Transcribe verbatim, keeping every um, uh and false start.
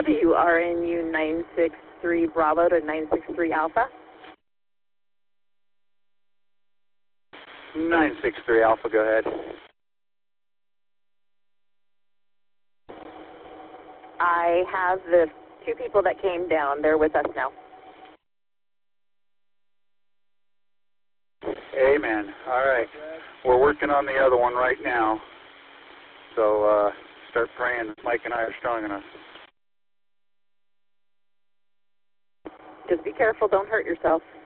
W R N U nine six three Bravo to nine six three Alpha. nine six three Alpha, go ahead. I have the two people that came down. They're with us now. Amen. All right. We're working on the other one right now. So uh, start praying that Mike and I are strong enough. Just be careful. Don't hurt yourself.